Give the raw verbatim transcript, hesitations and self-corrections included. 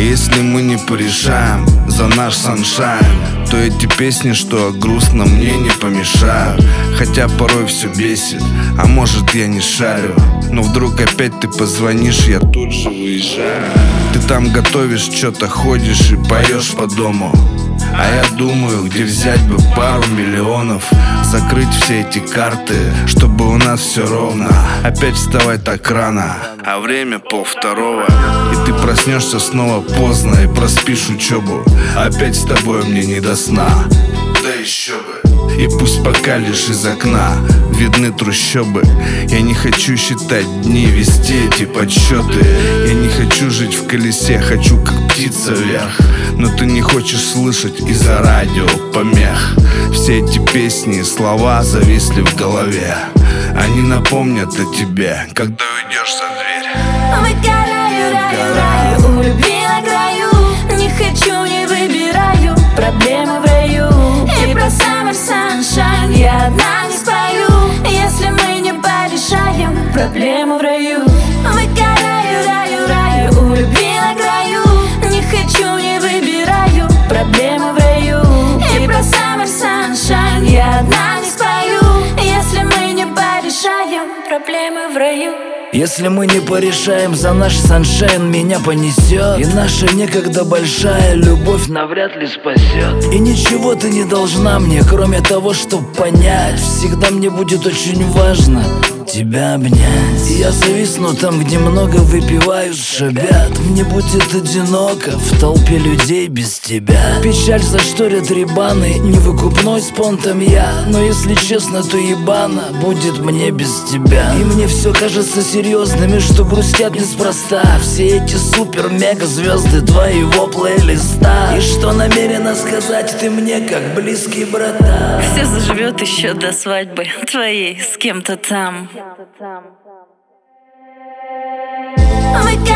если мы не порешаем за наш саншайн, то эти песни, что грустно, мне не помешают. Хотя порой все бесит, а может я не шарю, но вдруг опять ты позвонишь, я тут же выезжаю. Ты там готовишь, что-то ходишь и поешь по дому, а я думаю, где взять бы пару миллионов, закрыть все эти карты, чтобы у нас все ровно. Опять вставать так рано, а время полвторого, и ты проснешься снова поздно и проспишь учебу. Опять с тобой мне не до сна, да еще бы. И пусть пока лишь из окна видны трущобы. Я не хочу считать дни, вести эти подсчеты. Я не хочу жить в колесе, хочу как птица вверх. Но ты не хочешь слышать из-за радио помех. Все эти песни и слова зависли в голове. Они напомнят о тебе, когда уйдешь за дверь. Выгораю, раю, раю, у любви на краю. Не хочу, не выбираю, проблемы в раю. И про summer sunshine я одна не спою, если мы не порешаем проблемы в раю. Выгораю, раю, раю, у любви на краю. Не хочу, не выбираю, проблемы в раю. И про summer sunshine я одна не спою, если мы не порешаем проблемы в раю. Если мы не порешаем за наш саншайн, меня понесет, и наша некогда большая любовь навряд ли спасет. И ничего ты не должна мне, кроме того, чтоб понять, всегда мне будет очень важно тебя обнять. И я зависну там, где много выпивают, шабят. Мне будет одиноко в толпе людей без тебя. Печаль зашторят рибаны, невыкупной спонтом я. Но если честно, то ебано будет мне без тебя. И мне все кажется серьезными, что грустят неспроста все эти супер-мега-звезды твоего плейлиста. И что намерена сказать ты мне, как близкий брата? Все заживет еще до свадьбы твоей с кем-то там. Выгораю,